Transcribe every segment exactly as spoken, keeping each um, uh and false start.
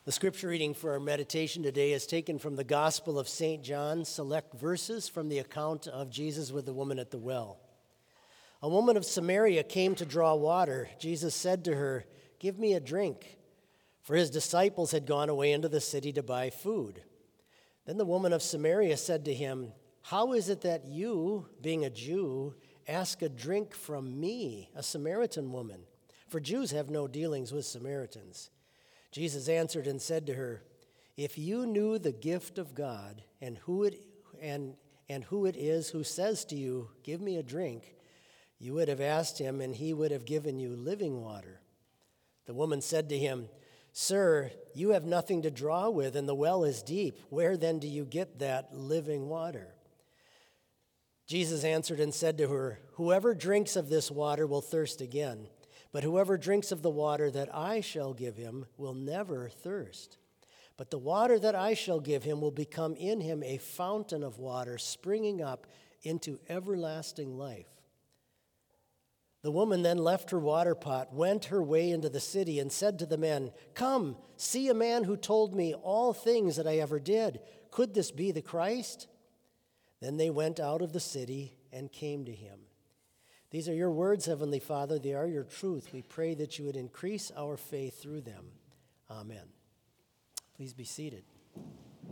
The scripture reading for our meditation today is taken from the Gospel of Saint John, select verses from the account of Jesus with the woman at the well. A woman of Samaria came to draw water. Jesus said to her, "Give me a drink," for his disciples had gone away into the city to buy food. Then the woman of Samaria said to him, "How is it that you, being a Jew, ask a drink from me, a Samaritan woman? For Jews have no dealings with Samaritans." Jesus answered and said to her, "If you knew the gift of God and who it and and who it is who says to you, 'Give me a drink,' you would have asked him, and he would have given you living water." The woman said to him, "Sir, you have nothing to draw with, and the well is deep. Where then do you get that living water?" Jesus answered and said to her, "Whoever drinks of this water will thirst again. But whoever drinks of the water that I shall give him will never thirst. But the water that I shall give him will become in him a fountain of water springing up into everlasting life." The woman then left her water pot, went her way into the city, and said to the men, "Come, see a man who told me all things that I ever did. Could this be the Christ?" Then they went out of the city and came to him. These are your words, Heavenly Father. They are your truth. We pray that you would increase our faith through them. Amen. Please be seated. A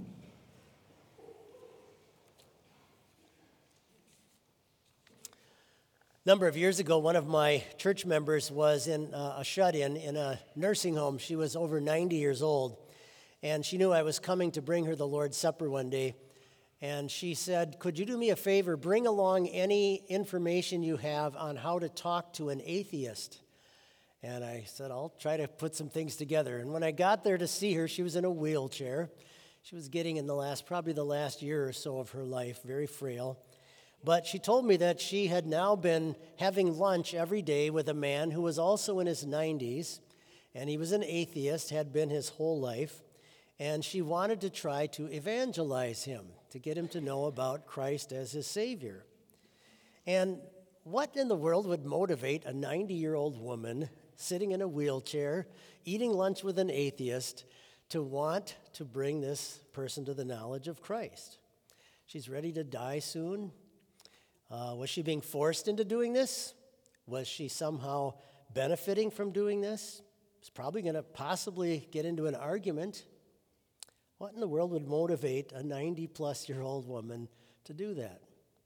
number of years ago, one of my church members was in uh, a shut-in in a nursing home. She was over ninety years old, and she knew I was coming to bring her the Lord's Supper one day. And she said, "Could you do me a favor? Bring along any information you have on how to talk to an atheist." And I said, "I'll try to put some things together." And when I got there to see her, she was in a wheelchair. She was getting in the last, probably the last year or so of her life, very frail. But she told me that she had now been having lunch every day with a man who was also in his nineties, and he was an atheist, had been his whole life. And she wanted to try to evangelize him, to get him to know about Christ as his Savior. And what in the world would motivate a ninety-year-old woman sitting in a wheelchair, eating lunch with an atheist, to want to bring this person to the knowledge of Christ? She's ready to die soon. Uh, was she being forced into doing this? Was she somehow benefiting from doing this? She's probably going to possibly get into an argument. What in the world would motivate a ninety-plus-year-old woman to do that?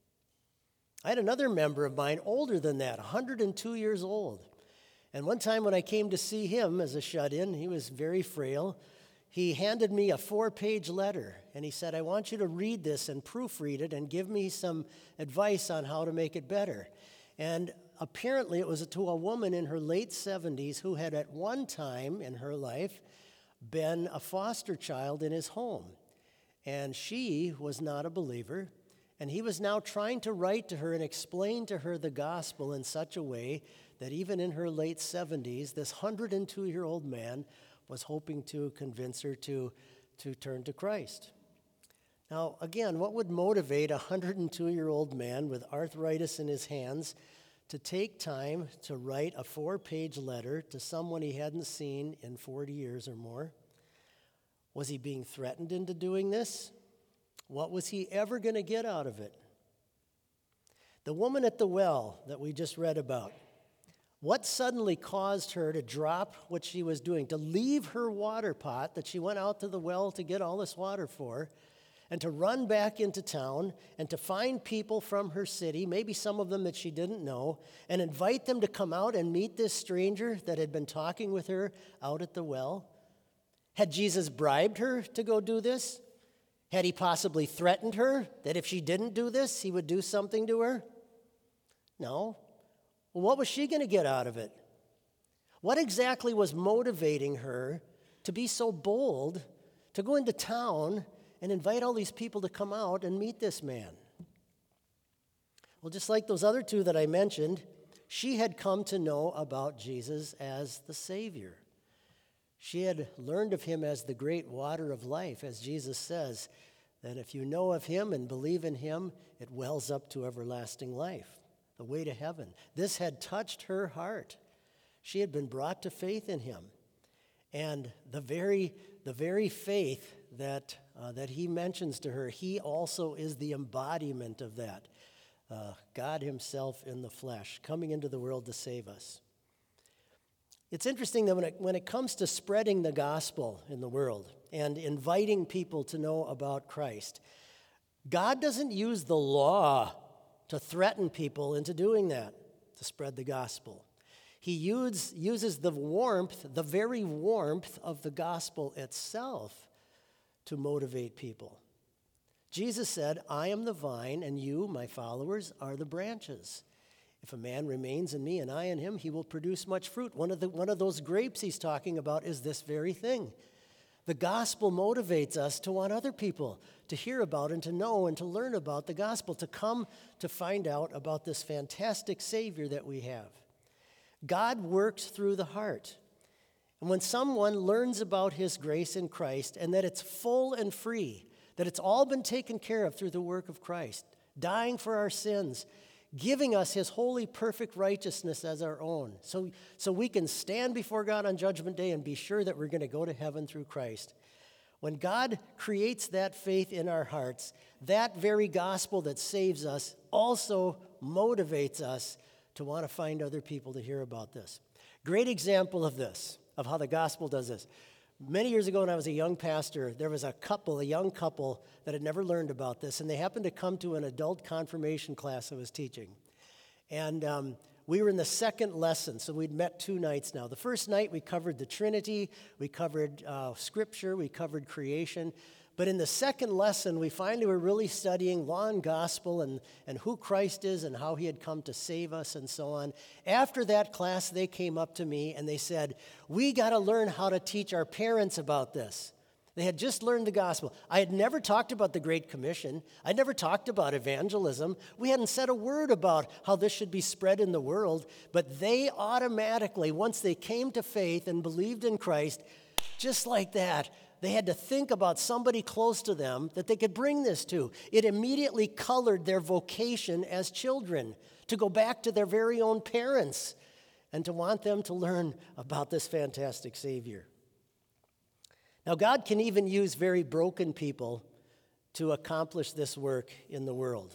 I had another member of mine, older than that, one hundred two years old. And one time when I came to see him as a shut-in, he was very frail. He handed me a four-page letter, and he said, "I want you to read this and proofread it and give me some advice on how to make it better." And apparently it was to a woman in her late seventies who had at one time in her life been a foster child in his home. And she was not a believer, and he was now trying to write to her and explain to her the gospel in such a way that even in her late seventies, this one hundred two-year-old man was hoping to convince her to, to turn to Christ. Now, again, what would motivate a one hundred two-year-old man with arthritis in his hands to take time to write a four-page letter to someone he hadn't seen in forty years or more? Was he being threatened into doing this? What was he ever going to get out of it? The woman at the well that we just read about, what suddenly caused her to drop what she was doing, to leave her water pot that she went out to the well to get all this water for, and to run back into town and to find people from her city, maybe some of them that she didn't know, and invite them to come out and meet this stranger that had been talking with her out at the well? Had Jesus bribed her to go do this? Had he possibly threatened her that if she didn't do this, he would do something to her? No. Well, what was she going to get out of it? What exactly was motivating her to be so bold to go into town and invite all these people to come out and meet this man? Well, just like those other two that I mentioned, she had come to know about Jesus as the Savior. She had learned of him as the great water of life, as Jesus says, that if you know of him and believe in him, it wells up to everlasting life, the way to heaven. This had touched her heart. She had been brought to faith in him. And the very the very faith that, uh, that he mentions to her, he also is the embodiment of that. Uh, God himself in the flesh, coming into the world to save us. It's interesting that when it, when it comes to spreading the gospel in the world and inviting people to know about Christ, God doesn't use the law to threaten people into doing that, to spread the gospel. He use, uses the warmth, the very warmth of the gospel itself to motivate people. Jesus said, I am the vine, and you, my followers, are the branches. If a man remains in me and I in him, he will produce much fruit. One of, the, one of those grapes he's talking about is this very thing. The gospel motivates us to want other people to hear about and to know and to learn about the gospel, to come to find out about this fantastic Savior that we have. God works through the heart. And when someone learns about his grace in Christ and that it's full and free, that it's all been taken care of through the work of Christ, dying for our sins, giving us his holy, perfect righteousness as our own, so, so we can stand before God on Judgment Day and be sure that we're going to go to heaven through Christ. When God creates that faith in our hearts, that very gospel that saves us also motivates us to want to find other people to hear about this. Great example of this, of how the gospel does this. Many years ago when I was a young pastor, there was a couple, a young couple that had never learned about this, and they happened to come to an adult confirmation class I was teaching. And um, we were in the second lesson, so we'd met two nights now. The first night we covered the Trinity, we covered uh, Scripture, we covered creation. But in the second lesson, we finally were really studying law and gospel and, and who Christ is and how he had come to save us and so on. After that class, they came up to me and they said, we got to learn how to teach our parents about this. They had just learned the gospel. I had never talked about the Great Commission. I'd never talked about evangelism. We hadn't said a word about how this should be spread in the world. But they automatically, once they came to faith and believed in Christ, just like that, they had to think about somebody close to them that they could bring this to. It immediately colored their vocation as children to go back to their very own parents and to want them to learn about this fantastic Savior. Now, God can even use very broken people to accomplish this work in the world.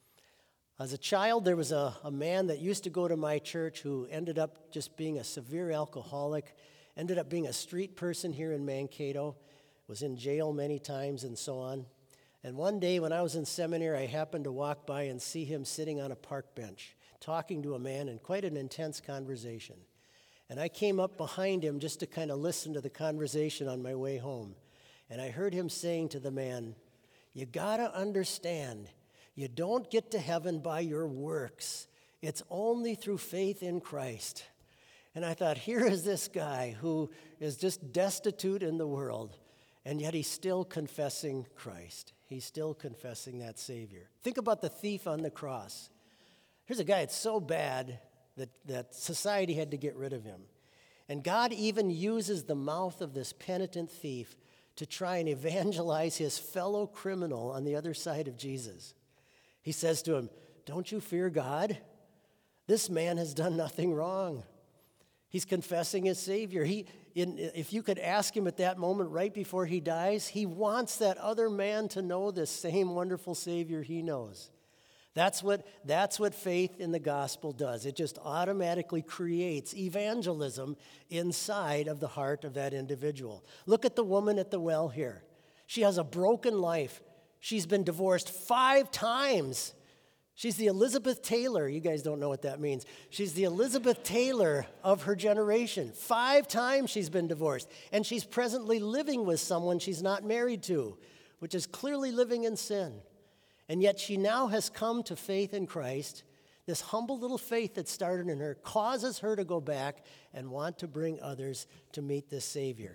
As a child, there was a, a man that used to go to my church who ended up just being a severe alcoholic, ended up being a street person here in Mankato, was in jail many times and so on. And one day when I was in seminary, I happened to walk by and see him sitting on a park bench, talking to a man in quite an intense conversation. And I came up behind him just to kind of listen to the conversation on my way home. And I heard him saying to the man, you gotta understand, you don't get to heaven by your works. It's only through faith in Christ. And I thought, here is this guy who is just destitute in the world, and yet he's still confessing Christ. He's still confessing that Savior. Think about the thief on the cross. Here's a guy that's so bad that, that society had to get rid of him. And God even uses the mouth of this penitent thief to try and evangelize his fellow criminal on the other side of Jesus. He says to him, don't you fear God? This man has done nothing wrong. He's confessing his Savior. He, in, if you could ask him at that moment right before he dies, he wants that other man to know this same wonderful Savior he knows. That's what, that's what faith in the gospel does. It just automatically creates evangelism inside of the heart of that individual. Look at the woman at the well here. She has a broken life. She's been divorced five times. She's the Elizabeth Taylor. You guys don't know what that means. She's the Elizabeth Taylor of her generation. Five times she's been divorced. And she's presently living with someone she's not married to, which is clearly living in sin. And yet she now has come to faith in Christ. This humble little faith that started in her causes her to go back and want to bring others to meet this Savior.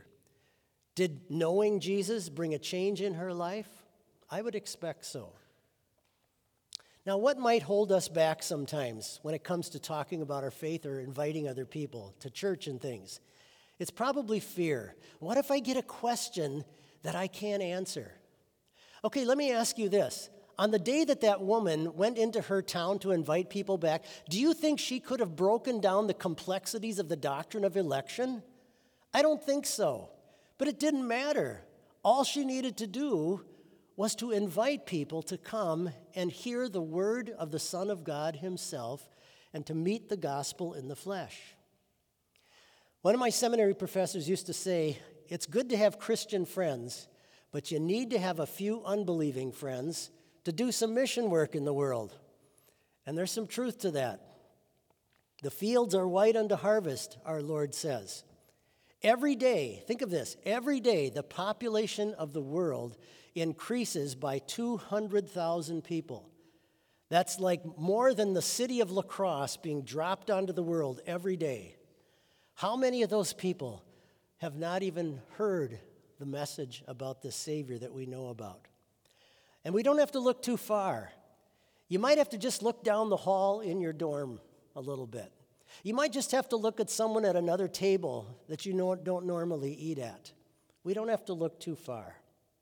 Did knowing Jesus bring a change in her life? I would expect so. Now, what might hold us back sometimes when it comes to talking about our faith or inviting other people to church and things? It's probably fear. What if I get a question that I can't answer? Okay, let me ask you this. On the day that that woman went into her town to invite people back, do you think she could have broken down the complexities of the doctrine of election? I don't think so. But it didn't matter. All she needed to do was to invite people to come and hear the word of the Son of God himself and to meet the gospel in the flesh. One of my seminary professors used to say, it's good to have Christian friends, but you need to have a few unbelieving friends to do some mission work in the world. And there's some truth to that. The fields are white unto harvest, our Lord says. Every day, think of this, every day the population of the world increases by two hundred thousand people. That's like more than the city of La Crosse being dropped onto the world every day. How many of those people have not even heard the message about the Savior that we know about? And we don't have to look too far. You might have to just look down the hall in your dorm a little bit. You might just have to look at someone at another table that you know, don't normally eat at. We don't have to look too far.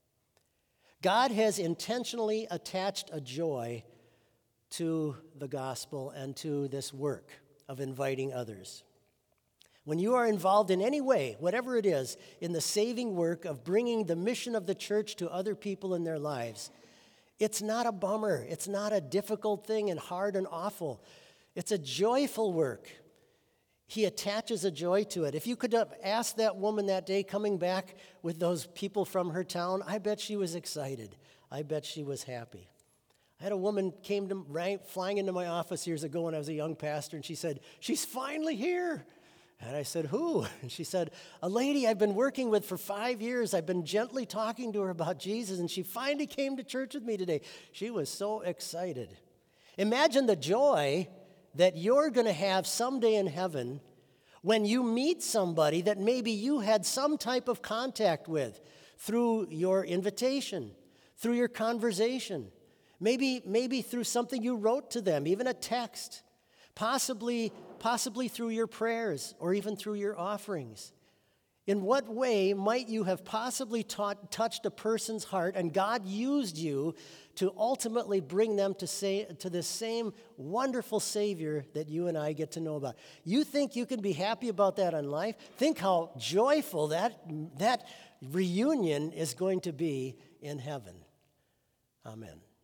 God has intentionally attached a joy to the gospel and to this work of inviting others. When you are involved in any way, whatever it is, in the saving work of bringing the mission of the church to other people in their lives, it's not a bummer. It's not a difficult thing and hard and awful. It's a joyful work. He attaches a joy to it. If you could have asked that woman that day coming back with those people from her town, I bet she was excited. I bet she was happy. I had a woman came to right, flying into my office years ago when I was a young pastor, and she said, she's finally here. And I said, who? And she said, a lady I've been working with for five years. I've been gently talking to her about Jesus, and she finally came to church with me today. She was so excited. Imagine the joy that you're going to have someday in heaven when you meet somebody that maybe you had some type of contact with through your invitation, through your conversation, maybe, maybe through something you wrote to them, even a text, possibly, possibly through your prayers or even through your offerings. In what way might you have possibly taught, touched a person's heart and God used you to ultimately bring them to say to the same wonderful Savior that you and I get to know about? You think you can be happy about that in life? Think how joyful that, that reunion is going to be in heaven. Amen.